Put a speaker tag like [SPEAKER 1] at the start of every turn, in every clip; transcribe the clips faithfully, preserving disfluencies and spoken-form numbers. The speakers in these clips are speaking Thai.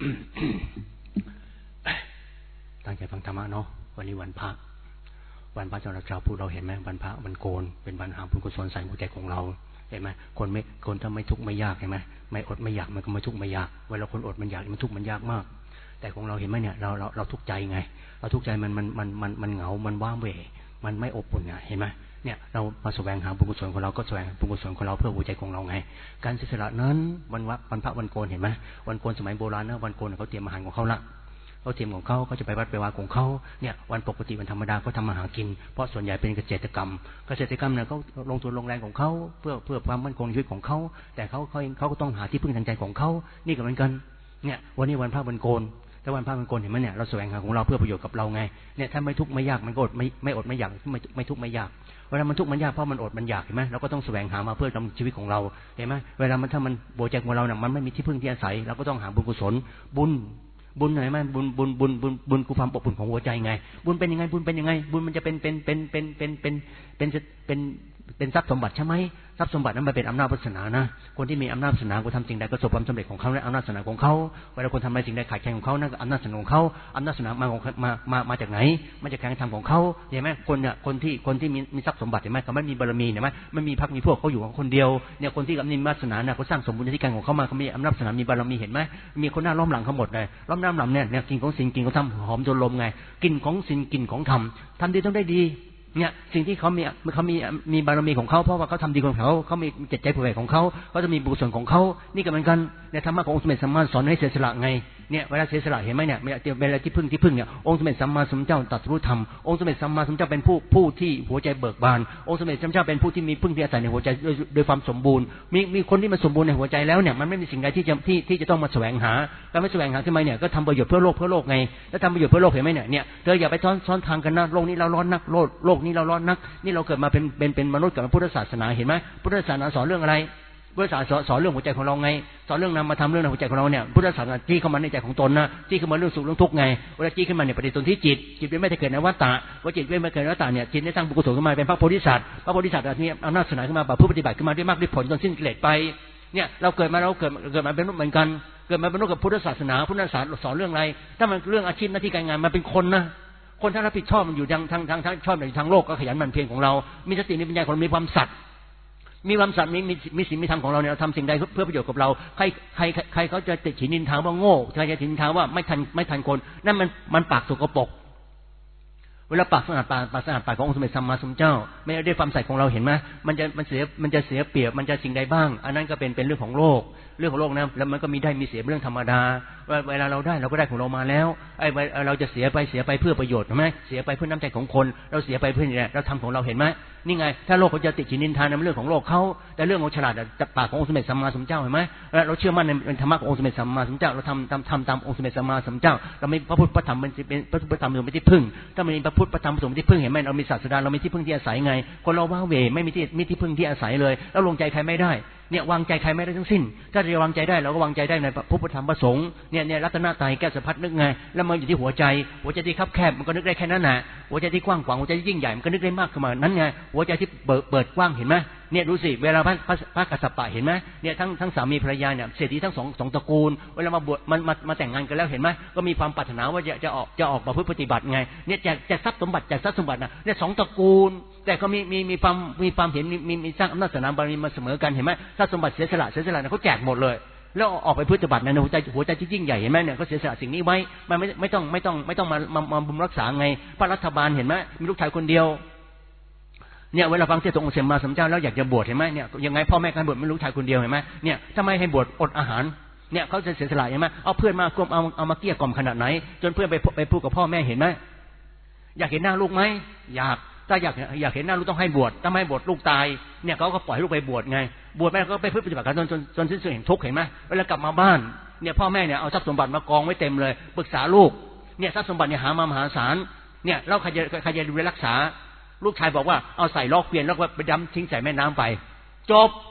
[SPEAKER 1] ตั้งใจฟังธรรมะเนาะวันนี้วันพระวันพระสำหรับชาวพุทธเราเห็นไหมวันพระวันโกนเป็นวันหาบุญกุศลใส่หัวใจของเราเห็นไหมคนไม่คนถ้าไม่ทุกข์ไม่ยากเห็นไหมไม่อดไม่อยากมันก็ไม่ทุกข์ไม่ยากเวลาคนอดมันอยากมันทุกข์มันยากมากแต่ของเราเห็นไหมเนี่ยเราเราเราทุกข์ใจไงเราทุกข์ใจมันมันมันมันมันเหงามันว้าเหวมันไม่อบอุ่นไงเห็นไหมเนี่ยเรามาแสวงหาบุญกุศลของเราก็แสวงบุญกุศลของเราเพื่อหัวใจของเราไงการเสียสละนั้นวันวะวันพระวันโกนเห็นไหมวันโกนสมัยโบราณนะวันโกนเขาเตรียมอาหารของเขาละเขาเตรียมของเขาเขาจะไปวัดไปวาของเขาเนี่ยวันปกติวันธรรมดาเขาทำมาหากินเพราะส่วนใหญ่เป็นเกษตรกรรมเกษตรกรรมเนี่ยเขาลงทุนลงแรงของเขาเพื่อเพื่อความมั่นคงชีวิตของเขาแต่เขาเขาเขาก็ต้องหาที่พึ่งทางใจของเขานี่ก็เหมือนกันเนี่ยวันนี้วันพระวันโกนแต่วันพระวันโกนเห็นไหมเนี่ยเราแสวงหาของเราเพื่อประโยชน์กับเราไงเนี่ยถ้าไม่ทุกข์ไม่ยากมันก็อดไม่ไม่อดไม่อยากไม่ไม่ทุกข์ไม่ยากเวลามันทุกข์มันยากเพราะมันอดมันอยากเห็นไหมเราก็ต้องแสวงหามาเพื่อดำเนินชีวิตของเราเห็นไหมเวลามันถ้ามันโบใจของเราเนี่ยมันไม่มีที่พึ่งที่อาศัยเราก็ต้องหาบุญกุศลบุญบุญไหนไหมบุญบุญบุญบุญบุญคือความอบอุ่นของหัวใจไงบุญเป็นยังไงบุญเป็นยังไงบุญมันจะเป็นเป็นเป็นเป็นเป็นเป็นเป็นเป็นเป็นทรัพย์สมบัติใช่ไหมทรัพย์สมบัตินั้นมันเป็นอำนาจวาสนานะคนที่มีอำนาจวาสนาก็ทำสิ่งใดก็ประสบความสำเร็จของเขาและอำนาจวาสนาของเขาเวลาคนทำอะไรสิ่งใดขาดแคลนของเขานั่นก็อำนาจวาสนาของเขาอำนาจวาสนามาของมามามาจากไหนมาจากการทำของเขาเห็นไหมคนเนี่ยคนที่คนที่มีมีทรัพย์สมบัติเห็นไหมเขาไม่มีบารมีเห็นไหมไม่มีพรรคมีพวกเขาอยู่ของคนเดียวเนี่ยคนที่มีวาสนาเนี่ยเขาสร้างสมบูรณ์ในที่การของเขามาเขามีอำนาจวาสนามีบารมีเห็นไหมมีคนหน้าล้อมหลังเขาหมดเลยล้อมหน้าหลังเนี่ยเนี่ยกินของสิ่งกินของธรรมหอมจนลมไงกินของสิ่งกินของธรรมทำดีต้องได้ดีเนี่ยสิ่งที่เขามีเขามีมีบารมีของเขาเพราะว่าเขาทำดีของเขาเขามีจิตใจผู้ใหญ่ของเขาเขาจะมีบุญส่วนของเขานี่ก็เหมือนกันในธรรมะขององค์สมเด็จสัมมาสัมพุทธเจ้าสอนให้เสียสละไงเนี่ยเวลาเสียสละเห็นไหมเนี่ยเวลาที่พึ่งที่พึ่งเนี่ยองค์สมเด็จสัมมาสัมพุทธเจ้าตรัสรู้ธรรมองค์สมเด็จสัมมาสัมพุทธเจ้าเป็นผู้ผู้ที่หัวใจเบิกบานองค์สมเด็จสัมมาสัมพุทธเจ้าเป็นผู้ที่มีพึ่งที่อาศัยในหัวใจโดยความสมบูรณ์มีมีคนที่มันสมบูรณ์ในหัวใจแล้วเนี่ยมันไม่มีสิ่งใดที่จะที่ที่จะต้องมาแสวงหาการไม่แสวงหาทำไมเนี่ยก็ทำประโยชน์เพื่อโลกเพื่อโลกไงแล้วทำประโยชน์เพื่อโลกเห็นไหมเนี่ยเนี่ยเธออย่าไปซ้อนซ้อนทางกันนะโลกนี้เราร้อนนักโลกโลกนี้เราร้อนนักนี่เราเกิดมาเป็นเป็นเป็นมนุษย์กับพุทธศาสนาเห็นไหมพุทธศาสนาสอนเรื่องอะไรพุทธศาสนาสอนเรื่องหัวใจของเราไงสอนเรื่องนามมาทำเรื่องในหัวใจของเราเนี่ยพุทธศาสนาจี้เข้ามาในใจของตนนะจี้เข้ามาเรื่องสุขเรื่องทุกข์ไงเวลาจี้ขึ้นมาเนี่ยปฏิสนธิจิตจิตไม่ได้เกิดในวัฏฏะว่าจิตไม่ได้เกิดในวัฏฏะเนี่ยจิตได้สร้างบุญกุศลขึ้นมาเป็นพระโพธิสัตว์พระโพธิสัตว์นี้อำนาจศาสนาขึ้นมาแบบผู้ปฏิบัติขึ้นมาด้วยมากด้วยผลจนสิ้นกิเลสไปเนี่ยเราเกิดมาเราเกิดเกิดมาเป็นมนุษย์เหมือนกันเกิดมาเป็นมนุษย์กับพุทธศาสนาพุทธศาสนาสอนเรื่องอะไรถ้ามันเรื่องอาชีพหน้าที่การงานมันเป็นคนนะคนถ้ารับผิดชอบมันอยู่ทางทางทางชอบอยู่ทางโลกก็ขยันหมั่นเพียรของเรามีสติมีปัญญาของเรามีความสัตย์มีความสัตย์มีมีมีศีลมีธรรมของเราเนี่ยเราทำสิ่งใดเพื่อประโยชน์กับเราใครใครใครเขาจะติดฉินนินทาว่าโง่ใครจะติดนินทาว่าไม่ทันไม่ทันคนนั่นมันมันปากสกปรกเวลาปากสะอาดปากปากสะอาดปากขององค์สมเด็จสัมมาสัมพุทธเจ้าไม่ได้ความใส่ของเราเห็นไหมมันจะมันเสียมันจะเสียเปรียบมันจะสิ่งใดบ้างอันนั้นก็เป็นเป็นเรื่องของโลกเรื่องของโลกนะแล้วมันก็มีได้มีเสียเรื่องธรรมดาเวลาเราได้เราก็ได้ของเรามาแล้วไอ้เราจะเสียไปเสียไปเพื่อประโยชน์ใช่ไหมเสียไปเพื่อน้ำใจของคนเราเสียไปเพื่อเนี่ยเราทำของเราเห็นไหมนี่ไงถ้าโลกเขาจะติดฉินนินทาในเรื่องของโลกเขาแต่เรื่องของฉลาดจากปากขององค์สมเด็จสัมมาสัมพุทธเจ้าเห็นไหมเราเชื่อมั่นในธรรมะขององค์สมเด็จสัมมาสัมพุทธเจ้าเราทำทำทำตามองค์สมเด็จสัมมาสัมพุทธเจ้าเรามีพระพุทธพระธรรมเป็นพระพุทธพระธรรมเป็นที่พึ่งถ้ามีพระพุทธพระธรรมเป็นที่พึ่งเห็นไหมเรามีศาสดาเรามีที่พึ่งที่อาศัยไงคนเราว้าเหวไม่มีที่มีที่พึ่งที่อาศัยเลยแล้วลงใจใครไม่ได้เนี่ยวางใจใครไม่ได้ทั้งสิ้นถ้าจะวางใจได้เราก็วางใจได้ในพระพุทธธรรมพระสงฆ์เนี่ยเนี่ยรัตนตรัยแก้วสัพพัดนึกไงแล้วมันอยู่ที่หัวใจหัวใจที่คับแคบมันก็นึกได้แค่นั้นแหละหัวใจที่กว้างขวางหัวใจที่ยิ่งใหญ่มันก็นึกได้มากขึ้นมานั้นไงหัวใจที่เปิดเปิดกว้างเห็นไหมเนี่ยดูสิเวลาพระพระพระกัสสปะเห็นไหมเนี่ยทั้งทั้งสามีภรรยาเนี่ยเศรษฐีทั้งสองสองตระกูลเวลามาบวชมันมามาแต่งงานกันแล้วเห็นไหมก็มีความปรารถนาว่าจะจะออกจะออกมาเพื่อปฏิบัติไงเนี่ยแจกแจกทรัพย์สมบัติแจกทรัพย์สมบัตินะเนี่ยสองตระกูลแต่ก็มีมีมีความมีความเห็นมีมีสร้างอำนาจศาสนาบารมีมาเสมอกันเห็นไหมถ้าสมบัติเสียสละเสียสละเนี่ยเขาแจกหมดเลยแล้วออกไปปฏิบัติในหัวใจหัวใจที่ยิ่งใหญ่เห็นไหมเนี่ยเขาเสียสละสิ่งนี้ไว้มันไม่ไม่ต้องไม่ต้องไม่ต้องมามามาบำรุงรักษาไงพระรัฐบาลเห็นไหมมีลูกชายคนเดียวเนี่ยเวลาฟังเทศน์องค์สมมาสัมพุทธเจ้าแล้วอยากจะบวชเห็นไหมเนี่ยยังไงพ่อแม่การบวชไม่รู้ชายคนเดียวเห็นไหมเนี่ยทำไมให้บวชอดอาหารเนี่ยเขาจะเสียสละเห็นไหมเอาเพื่อนมากลมเอาเอามาเกลี้ยกล่อมขนาดไหนจนเพื่อนไปไปพูดกับพ่อแม่เห็นไหมอยากเห็นหน้าลูกไหมอยากถ้าอยากอยากเห็นหน้าลูกต้องให้บวชถ้าไม่บวชลูกตายเนี่ยเขาก็ปล่อยลูกไปบวชไงบวชไปก็ไปปฏิบัติกันจนจนจนสิ้นสุดแห่งทุกข์เห็นไหมเวลากลับมาบ้านเนี่ยพ่อแม่เนี่ยเอาทรัพย์สมบัติมากองไว้เต็มเลยปรึกษาลูกเนี่ยทรัพย์สมบัติเนี่ยหามามหาศาลเนี่ยเราใครจะใครจะดูแลรักษาลูกชายบอกว่าเอาใส่ล้อเกวียนแล้วก็ไปดำทิ้งใส่แม่น้ำไปจบ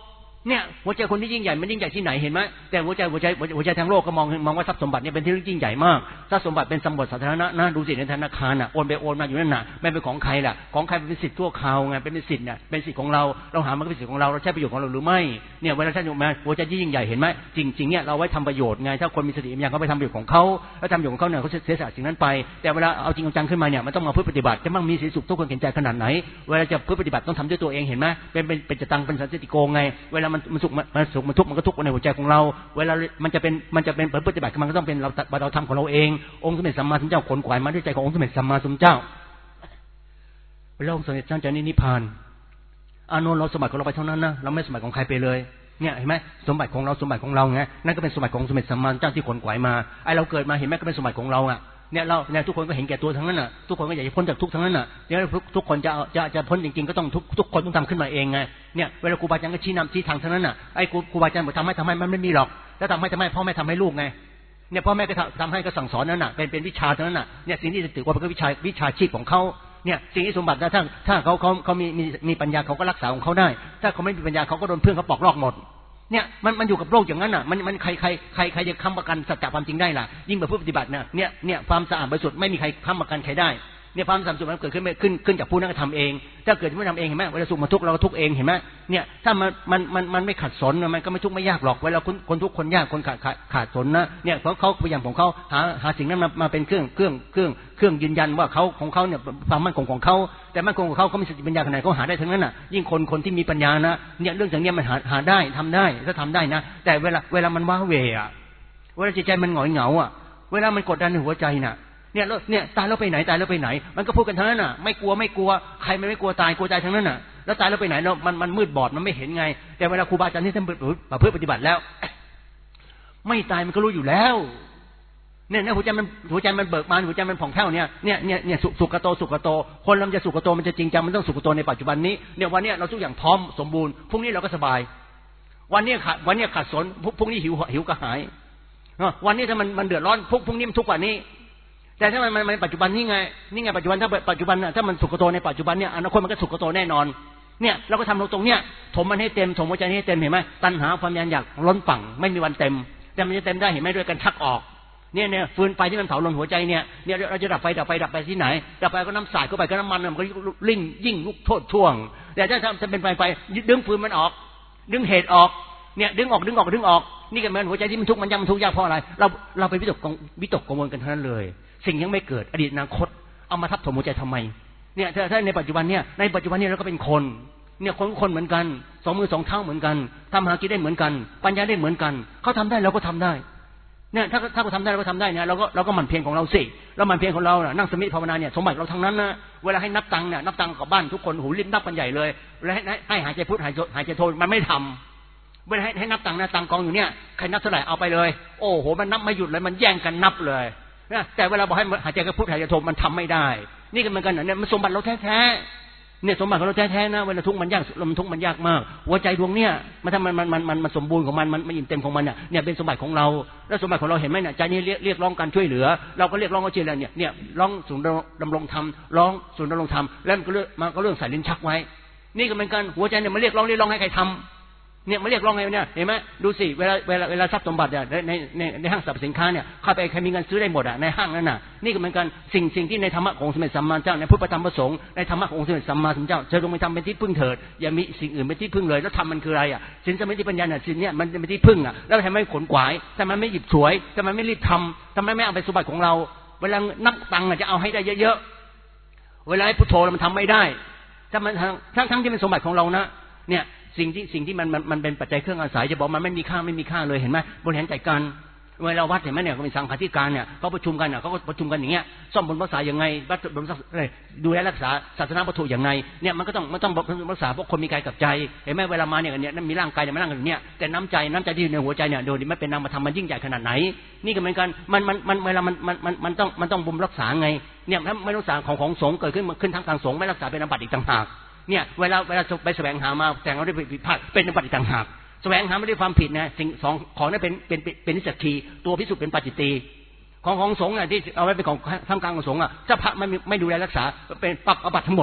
[SPEAKER 1] เนี่ยหัวใจคนที่ยิ่งใหญ่มันยิ่งใหญ่ที่ไหนเห็นไหมแต่หัวใจหัวใจหัวใจทางโลกก็มองมองว่าทรัพย์สมบัติเนี่ยเป็นที่ยิ่งใหญ่มากทรัพย์สมบัติเป็นสมบัติสาธารณะนะดูสิในธนาคารอ่ะโอนไปโอนมาอยู่นั่นน่ะไม่เป็นของใครล่ะของใครเป็นสิทธิ์ชั่วคราวไงเป็นสิทธิ์เนี่ยเป็นสิทธิ์ของเราเราหามันเป็นสิทธิ์ของเราเราใช้ประโยชน์ของเราหรือไม่เนี่ยเวลาท่านอยู่มาหัวใจที่ยิ่งใหญ่เห็นไหมจริงๆเนี่ยเราไว้ทำประโยชน์ไงถ้าคนมีสติปัญญาเขาไปทำประโยชน์ของเขาแล้วทำประโยชน์ของเขาเนี่ยเขาเสียสละสิ่งนั้นไปแต่เวลาเอาจริงเอาจังขึ้นมาเนี่ยมันต้องมาเพื่อปฏิบัติจะมั่งมีสีสุขทุกคนเห็นใจขนาดไหนเวลาจะเพื่อปฏิบัติต้องทำด้วยตัวเองเห็นไหมเป็นเป็นเป็นจะตังเป็นสันติโกไงเวลามันมันสุขมันสุขมันทุกข์มันก็ทุกข์ในหัวใจของเราเวลามันจะเป็นมันจะเป็นปฏิบัติมันก็ต้องเป็นเราเราทำของเราเององค์สมเด็จสัมมาสัมพุทธเจ้าขนขวายมาด้วยใจขององค์สมเด็จสัมมาสัมพุทธเจ้าเวลาองค์สมเด็จเจ้าจะนิพพานอานนท์เราสมบัติของเราไปเท่านั้นนะเราไม่สมบัติของใครไปเลยเนี่ยเห็นไหมสมบัติของเราสมบัติของเราไงนั่นก็เป็นสมบัติของสมเด็จสัมมาสัมพุทธเจ้าที่ขนขวายมาไอเราเกิดมาเห็นไหมก็เป็นสมบัติของเราอ่ะเนี่ยเราเนี่ยทุกคนก็เห็นแก่ตัวทั้งนั้นน่ะทุกคนก็อยากจะพ้นจากทุกข์ทั้งนั้นน่ะเนี่ยทุกทุกคนจะจะจะพ้นจริงๆก็ต้องทุกทุกคนต้องทำขึ้นมาเองไงเนี่ยเวลาครูบาอาจารย์ก็ชี้นำชี้ทางทั้งนั้นน่ะไอ้ครูครูบาอาจารย์บอกทำให้ทำให้มันไม่มีหรอกแล้วทำให้ทำให้พ่อแม่ทำให้ลูกไงเนี่ยพ่อแม่ก็ทำให้ก็สั่งสอนนั่นน่ะเป็นเป็นวิชาทั้งนั้นน่ะเนี่ยสิ่งที่ถือว่าเป็นวิชาวิชาชีพของเขาเนี่ยสิ่งที่สมบัตินะถ้าถ้าเขาเขาเขามีมีมีปัญญาเขาก็รักษาของเขาได้ถ้าเขาไม่มีปัญญาเขาก็โดนเพื่อนเขาปอกลอกหมดเนี่ยมันมันอยู่กับโลกอย่างนั้นน่ะมันมันใครใครใครใครจะค้ำประกันสัจจะความจริงได้ล่ะยิ่งแบบผู้ปฏิบัติเนี่ยเนี่ยเนี่ยความสะอาดบริสุทธิ์ไม่มีใครค้ำประกันใครได้เนี่ยความสะอาดบริสุทธิ์มันเกิดขึ้นขึ้นขึ้นจากผู้นั้นก็ทำเองถ้าเกิดไม่ทำเองเห็นไหมเวลาสุขมาทุกข์เราก็ทุกข์เองเห็นไหมเนี่ยถ้ามันมันมันมันไม่ขัดสนมันก็ไม่ทุกข์ไม่ยากหรอกเวลาคนคนทุกข์คนยากคนขาดขาดสนนะเนี่ยเขาเขาพยายามของเขาหาหาสิ่งนั้นมามาเป็นเครื่องเครื่องเครื่องเครื่องยืนยันว่าเขาของเขาเนี่ยความมั่นคงของเขาแต่มั่นคงของเขาเขามีสติปัญญาขนาดเขาหาได้ทั้งนั้นน่ะยิ่งคนคนที่มีปัญญานะเนี่ยเรื่องอย่างเนี้ยมันหาหาได้ทำได้ถ้าทำได้นะแต่เวลาเวลามันว้าเหวอ่ะเวลาจิตใจมันหงอยเหงาอ่ะเวลามันกดดันในหัวใจน่ะเนี่ยเนี่ยตายแล้วไปไหนตายแล้วไปไหนมันก็พูดกันทั้งนั้นน่ะไม่กลัวไม่กลัวใครไม่ไม่กลัวตายกลัวตายทั้งนั้นน่ะแล้วตายแล้วไปไหนเนาะมันมันมืดบอดมันไม่เห็นไงแต่เวลาครูบาอาจารย์ที่ท่านเพื่อปฏิบัติแล้วไม่ตายมันก็รู้อยู่แล้วเนี่ยเนี่ยหัวใจมันหัวใจมันเบิกบานหัวใจมันผ่องแผ้วเนี่ยเนี่ยเนี่ยเนี่ยสุขโตสุขโตคนเราจะสุขโตมันจะจริงจังมันต้องสุขโตในปัจจุบันนี้เนี่ยวันนี้เราทุกอย่างพร้อมสมบูรณ์พรุ่งนี้เราก็สบายวันนี้ขาดวันนี้ขาดสนพรุ่งนี้หิวหิวกระหายวันนี้ถ้ามันมันเดือดร้อนพรุ่งพรุ่งนี้มันทุกกว่านี้แต่ถ้ามันมันในปัจจุบันนี่ไงนี่ไงปัจจุบันถ้าปัจจุบันถ้ามันสุขโตในปัจจุบันเนี่ยอนาคตมันก็สุขโตแน่นอนเนี่ยเราก็ทำตรงเนี้ยถมมันให้เต็มถมหัวใจให้เต็มเห็นไหมตัณหาความอยากอยากล้นฝั่งไม่มีวันเต็มแต่มันจะเต็มได้เห็นไหมด้วยการชักออกเนี่ยเนี่ยฟืนไฟที่มันเผาลนหัวใจเนี่ยเนี่ยเราจะดับไฟดับไฟดับไปที่ไหนดับไฟก็น้ำสาดเข้าไปก็น้ำมันมันก็ลิ่งยิ่งลุกโทษช่วงแต่ถ้าจะเป็นไฟไฟดึงฟืนมันออกดึงเหตุออกเนี่ยดึงออกดึงออกดึงออกนี่ก็เหมือนหัวใจที่มันทุกข์มันยากมันทุกข์ยากเพราะอะไรเราเราไปวิตกวิตกกังวลกันเท่านั้นเลยสิ่งยังไม่เกิดอดีตอนาคตเอามาทับถมหัวใจทำไมเนี่ยถ้าถ้าในปัจจุบันเนี่ยในปัจจุบันนี้เราก็เป็นคนเนี่ยคนคนเหมือนกันสองมือสองเท้าเหมือนกันทำหากินได้เหมือนกันปัญญาได้เหมือนกันเขาทำได้เราก็ทำได้เนี่ยถ้าถ้าเราทำได้เราก็ทำได้เนี่ยเราก็เราก็หมั่นเพียรของเราสิแล้วหมั่นเพียรของเรานั่งสมาธิภาวนาเนี่ยสมบัติเราทั้งนั้นนะเวลาให้นับตังค์เนี่ยนับตังค์กับบ้านทุกคนหูรีบนับกันใหญ่เลยแล้วให้ให้หายใจพุทหายใจหายใจโทมันไม่ทำเวลาให้ให้นับตังค์นะตังค์กองอยู่เนี่ยใครนับเท่าไหร่เอาไปเลยโอ้โหมันนับไม่หยุดเลยมันแย่งกันนับเลยนะแต่เวลาบอกให้หายใจกับพุทหายใจโทมันทำไม่ได้นี่ก็เหมือนกันเนี่ยมันสมบัติเราแท้ๆเนี่ยสมบัติของเราแท้ๆนะเวลาทุกข์มันยากมันทุกข์มันยากมากหัวใจดวงเนี่ยมันถ้ามันมันมันมันมันสมบูรณ์ของมันมันมันอิ่มเต็มของมันเนี่ยเนี่ยเป็นสมบัติของเราแล้วสมบัติของเราเห็นไหมเนี่ยใจนี้เรียกเรียกร้องการช่วยเหลือเราก็เรียกร้องก็เช่นเนี่ยเนี่ยร้องศูนย์ดำรงธรรมร้องศูนย์ดำรงธรรมแล้วมันก็เรื่องมันก็เรื่องใส่ลิ้นชักไว้นี่ก็เหมือนกันหัวใจเนี่ยมันเรียกร้องเรียกร้องให้ใครทำเนี่ยมันเรียกร้องไงเนี่ยเห็นไหมดูสิเวลาเวลาเวลาทรัพย์สมบัติเนี่ยในในในห้างสรรพสินค้าเนี่ยเข้าไปใครมีเงินซื้อได้หมดอ่ะในห้างนั้นน่ะนี่ก็เหมือนกันสิ่งสิ่งที่ในธรรมะของสมเด็จสัมมาสัมพุทธเจ้าในพุทธธรรมประสงค์ในธรรมะของสมเด็จสัมมาสัมพุทธเจ้าจะลงไปทำเป็นที่พึ่งเถิดอย่ามีสิ่งอื่นเป็นที่พึ่งเลยแล้วทำมันคืออะไรอ่ะสินสมาธิปัญญาเนี่ยสิ่งเนี้ยมันเป็นที่พึ่งอ่ะแล้วทำไมขนขวายทำไมไม่หยิบฉวยทำไมไม่รีบทำทำไมไม่เอาไปสมบัติของเราเวลานับตังค์จะเอาให้ได้เยอะๆเวลาให้พุทโธมันทำไม่ได้ถ้ามันทั้งทั้งที่เป็นสมบัติของเรานะเนี่ยสิ่งที่สิ่งที่มันมันมันเป็นปัจจัยเครื่องอาศัยจะบอกมันไม่มีค่าไม่มีค่าเลยเห็นไหมบริหารจัดการเวลาวัดเห็นไหมเนี่ยเขาเป็นสังฆาธิการเนี่ยเขาประชุมกันเนี่ยเขาก็ประชุมกันอย่างเงี้ยซ่อมบนรักษาอย่างไงวัดบนอะไรดูแลรักษาศาสนาวัตถุอย่างไงเนี่ยมันก็ต้องมันต้องรักษาพวกคนมีกายกับใจเห็นไหมเวลามาเนี่ยเนี่ยมีร่างกายเนี่ยมันร่างกันเนี่ยแต่น้ำใจน้ำใจที่อยู่ในหัวใจเนี่ยโดยที่ไม่เป็นนามธรรมมันยิ่งใหญ่ขนาดไหนนี่ก็เหมือนกันมันมันมันเวลามันมันมันมันต้องมันต้องบ่มรักษาไงเนี่ยถ้าไม่รักษาของของสงฆ์เกิดขึ้นขึ้นทางทางสงฆ์ไม่รักษาเป็นอาบัติอีกต่างหากเนี่ยเวลาเวลาไปแสวงหามาแต่เราได้ผิดพลาดเป็นอาบัติต่างหากแสวงหาไม่ได้ความผิดนะสิ่งสองของนั้นเป็นเป็นเป็นนิสักีตัวพิสุทธิ์เป็นปัจจิตีของของสงฆ์น่ะที่เอาไว้เป็นของท่ามกลางของสงฆ์อ่ะถ้าพระไม่ไม่ดูแลรักษาเป็นปรับอาบัติทั้งหมดเลย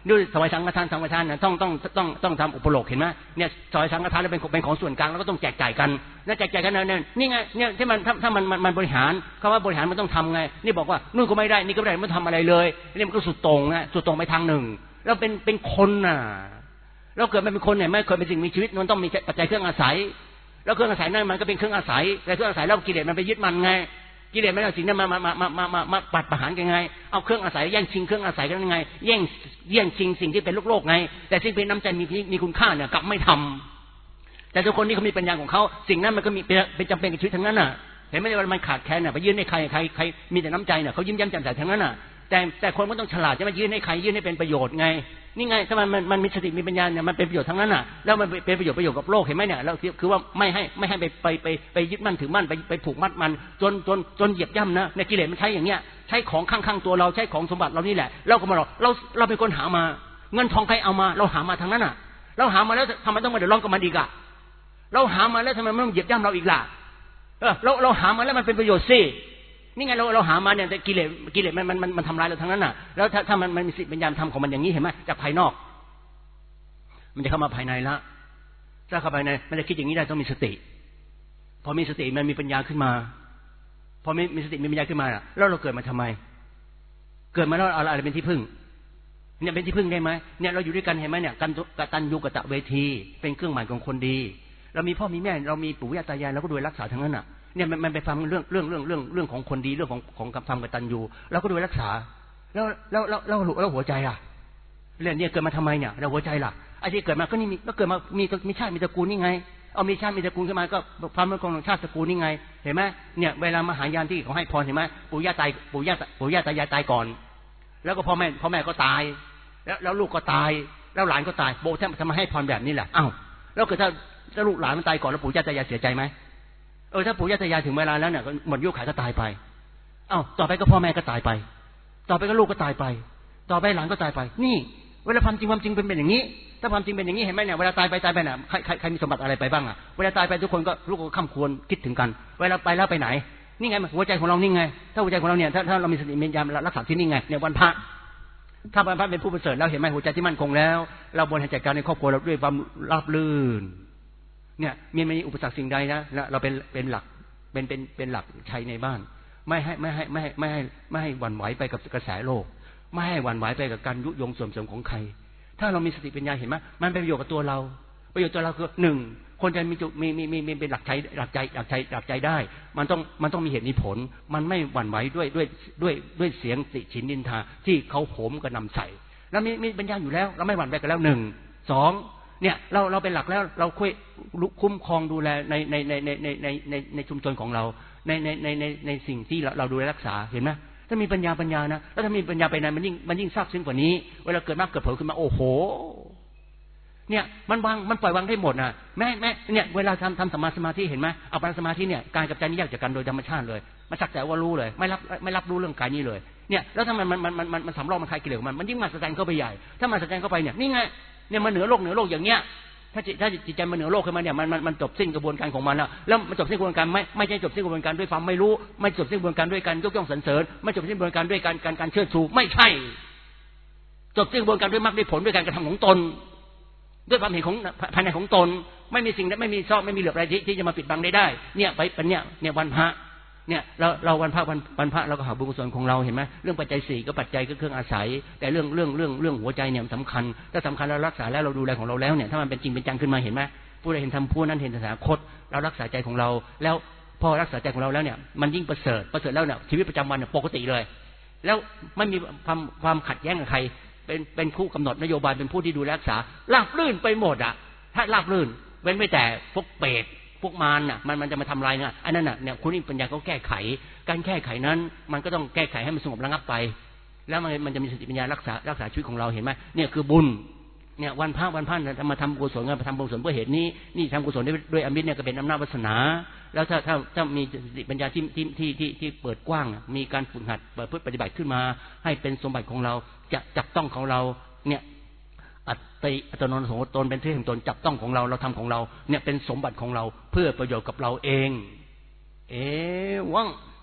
[SPEAKER 1] ด้วยถวายสังฆทานสังฆทานเนี่ยต้องต้องต้องต้องทำอุปโลกเห็นไหมเนี่ยถวายสังฆทานแล้วเป็นเป็นของส่วนกลางแล้วก็ต้องแจกจ่ายกันนะแจกจ่ายกันเนี่ยนี่ไงเนี่ยที่มันถ้าถ้ามันมันบริหารคำว่าบริหารมันต้องทำไงนี่บอกว่านู่นก็ไม่ได้นี่ก็ไม่ได้ไม่ทำอะไรเลยนี่มันก็สุดตรงนะสุดตรงไปทางหนึ่งแล้วเป็นเป็นคนน่ะเราเกิดมาเป็นคนเนี่ยไม่เคยเป็นสิ่งมีชีวิตมันต้องมีปัจจัยเครื่องอาศัยแล้วเครื่องอาศัยนั่นมันก็เป็นเครื่องอาศัยแต่เครื่องอาศัยแล้วกิเลสมันไปยึดมันไงกิเลสไม่เอาสิ่งนั้นมามามามามามามาปัดประหารกันไงเอาเครื่องอาศัยแย่งชิงเครื่องอาศัยกันยังไงแย่งแย่งชิงสิ่งที่เป็นโลกโลกไงแต่สิ่งเป็นน้ำใจมีมีคุณค่าเนี่ยกลับไม่ทำแต่ทุกคนที่เขามีปัญญาของเขาสิ่งนั้นมันก็มีเป็นจำเป็นกับชีวิตทั้งนั้นน่ะเห็นไหมว่ามันขาดแคลนน่ะไปยื่นให้ใครใครใครมีแต่น้ำใจเนี่ยเขายิ้มแย้มแจ่มใสทั้งนั้นน่ะแต่แต่คนก็ต้องฉลาดจะมายื่นให้ใครยื่นให้เป็นประโยชน์ไงนี่ไงถ้ามันมันมันมีสติมีปัญญาเนี่ยมันเป็นประโยชน์ทั้งนั้นน่ะแล้วมันเป็นประโยชน์ประโยชน์กับโลกเห็นไหมเนี่ยแล้วคือว่าไม่ให้ไม่ให้ไปไปไปไปยึดมั่นถือมั่นไปไปผูกมัดมันจนจนจนเหยียบย่ำนะในกิเลสมันใช้อย่างเงี้ยใช้ของข้างๆตัวเราใช้ของสมบัติเรานี่แหละเราก็มาเราเราเราเป็นคนหามาเงินทองใครเอามาเราหามาทั้งนั้นน่ะเราหามาแล้วทำไมต้องมาเดือดร้อนกับมันอีกอ่ะเราหามาแล้วทำไมไม่ต้องเหยียบย่ำเราอีกล่ะเออเราเราหามาแล้วมันเป็นประโยชน์สินี่ไงเราเราหามาเนี่ยแต่กิเลสกิเลสมันมันมันมันทำลายเราทั้งนั้นน่ะแล้วถ้าถ้ามันมันมีสิทธิ์ปัญญาทำของมันอย่างนี้เห็นไหมจากภายนอกมันจะเข้ามาภายในละถ้าเข้าภายในมันจะคิดอย่างนี้ได้ต้องมีสติพอมีสติมันมีปัญญาขึ้นมาพอมีมีสติมีปัญญาขึ้นมาแล้วเราเกิดมาทำไมเกิดมาแล้วอะไรเป็นที่พึ่งเนี่ยเป็นที่พึ่งได้ไหมเนี่ยเราอยู่ด้วยกันเห็นไหมเนี่ยกันกตัญญูกตเวทีเป็นเครื่องหมายของคนดีเรามีพ่อมีแม่เรามีปู่ย่าตายายเราก็ดูแลรักษาทั้งนั้นน่ะเนี่ยมันมันไปฟังเรื่องเรื่องเรื่องเรื่องเรื่องของคนดีเรื่องของของคำกตัญญูเราก็ดูแลรักษาแล้วแล้วแล้วแล้วแล้วหัวใจล่ะเรื่องนี้เกิดมาทำไมเนี่ยเราหัวใจล่ะไอ้ที่เกิดมาก็นี่มีก็เกิดมามีมีชาติมีตระกูลนี่ไงเอามีชาติมีตระกูลขึ้นมาก็ความมั่นคงของชาติตระกูลนี่ไงเห็นไหมเนี่ยเวลามหายานที่เขาให้พรเห็นไหมปู่ย่าตายปู่ย่าปู่ย่าตายายตายก่อนแล้วก็พ่อแม่พ่อแม่ก็ตายแล้วแล้วลูกก็ตายแล้วหลานก็ตายโบท่านทำมาให้พรแบบนี้แหละอ้าวแล้วเกิดถ้าถ้าลูกหลานมันตายก่อนแล้วปู่ย่าตายายเสียใจไหมเออถ้าปู่ย่าตายายถึงเวลาแล้วเนี่ยหมดยุคขายก็ตายไปอ้าวต่อไปก็พ่อแม่ก็ตายไปต่อไปก็ลูกก็ตายไปต่อไปหลานก็ตายไปนี่เวลาความจริงความจริงเป็นเป็นอย่างนี้ถ้าความจริงเป็นอย่างนี้เห็นไหมเนี่ยเวลาตายไปตายไปเนี่ยใครใครใครมีสมบัติอะไรไปบ้างอ่ะเวลาตายไปทุกคนก็ลูกก็ข้ามควรคิดถึงกันเวลาไปแล้วไปไหนนี่ไงหัวใจของเรานี่ไงถ้าหัวใจของเราเนี่ยถ้าถ้าเรามีสติมีญาณรักษาที่นี่ไงเนี่ยวันพระถ้าวันพระเป็นผู้ประเสริฐแล้วเห็นไหมหัวใจที่มั่นคงแล้วเราบริหารจัดการในครอบครัวเราด้วยความราบรื่นเนี่ยมีไม่มีอุปสรรคสิ่งใดนะเราเป็นเป็นหลักเป็นเป็นเป็นหลักชัยในบ้านไม่ให้ไม่ให้ไม่ให้ไม่ให้ไม่ให้หวั่นไหวไปกับกระแสโลกไม่ให้หวั่นไหวไปกับการยุยงส่วนเสริมของใครถ้าเรามีสติปัญญาเห็นไหมมันเป็นประโยชน์กับตัวเราประโยชน์ตัวเราคือหนึ่งคนจะมีมีมีมีมีเป็นหลักใจหลักใจหลักใจหลักใจได้มันต้องมันต้องมีเหตุมีผลมันไม่หวั่นไหวด้วยด้วยด้วยด้วยเสียงติฉินนินทาที่เขาโหมกระหน่ำใส่แล้วมีมีปัญญาอยู่แล้วเราไม่หวั่นไหวกันแล้วหนึ่งสองเนี่ยเราเราเป็นหลักแล้วเราคุยคุ้มครองดูแลในในในในในในในในชุมชนของเราในในในในในสิ่งที่เราเราดูแลรักษาเห็นไหมถ้ามีปัญญาปัญญานะแล้วถ้ามีปัญญาไปไหนมันยิ่งมันยิ่งซาบซึ้งกว่านี้เวลาเกิดมากเกิดเผลขึ้นมาโอ้โหเนี่ยมันวางมันปล่อยวางได้หมดนะแม่แม่เนี่ยเวลาทำทำสมาสมาธิเห็นไหมเอาปานสมาธิเนี่ยกายกับใจนี่แยกจากกันโดยธรรมชาติเลยมันสักแต่ว่ารู้เลยไม่รับไม่รับรู้เรื่องกายนี้เลยเนี่ยแล้วถ้ามันมันมันมันมันสำรอกมันคลายกิเลสมันมันยิ่งมาแสดงเข้าไปใหญ่ถ้ามาแสดงเข้าไปเนี่ยนี่ไงเนี่ยมันเหนือโลกเหนือโลกอย่างเงี้ยถ้าจิตถ้าจิตใจมันเหนือโลกขึ้นมาเนี่ยมันมันมันจบสิ้นกระบวนการของมันแล้วแล้วมันจบสิ้นกระบวนการไม่ไม่ใช่จบสิ้นกระบวนการด้วยความไม่รู้ไม่จบสิ้นกระบวนการด้วยการยกย่องสรรเสริญไม่จบสิ้นกระบวนการด้วยการการการเชิดชูไม่ใช่จบสิ้นกระบวนการด้วยมรรคด้วยผลด้วยการกระทำของตนด้วยความเห็นของภายในของตนไม่มีสิ่งไม่มีซอกไม่มีเหลือบอะไรที่จะมาปิดบังได้ได้เนี่ยไปเป็นเนี่ยเนี่ยวันพระเนี่ยเราเราวันพระวันวันพระเราก็หาบุญกุศลของเราเห็นไหมเรื่องปัจจัยสี่ก็ปัจจัยก็เครื่องอาศัยแต่เรื่องเรื่องเรื่องเรื่องหัวใจเนี่ยสำคัญถ้าสำคัญเรารักษาแล้วเราดูแลของเราแล้วเนี่ยถ้ามันเป็นจริงเป็นจังขึ้นมาเห็นไหมผู้ใดเห็นธรรมผู้นั้นเห็นตถาคตเรารักษาใจของเราแล้วพอรักษาใจของเราแล้วเนี่ยมันยิ่งประเสริฐประเสริฐแล้วเนี่ยชีวิตประจำวันเนี่ยปกติเลยแล้วไม่มีความความขัดแย้งกับใครเป็นเป็นผู้กำหนดนโยบายเป็นผู้ที่ดูแลรักษาราบรื่นไปหมดอ่ะถ้าราบรื่นเว้นไม่แต่พวกเปรตพวกมารน่ะมันมันจะมาทำลายนะอันนั้นน่ะเนี่ยคุณนี่ปัญญาเขาแก้ไขการแก้ไขนั้นมันก็ต้องแก้ไขให้มันสงบระงับไปแล้วมันมันจะมีสติปัญญารักษารักษาชีวิตของเราเห็นไหมเนี่ยคือบุญเนี่ยวันพระวันพระเนี่ยมาทำกุศลกันมาทำกุศลเพื่อเหตุนี้นี่ทำกุศลด้วยด้วยอมิตรเนี่ยก็เป็นอำนาจวาสนาแล้วถ้าถ้าถ้ามีสติปัญญาที่ที่ที่ที่ที่เปิดกว้างมีการฝึกหัดเพื่อปฏิบัติขึ้นมาให้เป็นสมบัติของเราจะจับต้องของเราเนี่ยอัตติอัตโนนาโถตนเป็นที่แห่งตนจับต้องของเราเราทำของเราเนี่ยเป็นสมบัติของเราเพื่อประโยชน์กับเราเองเอวัง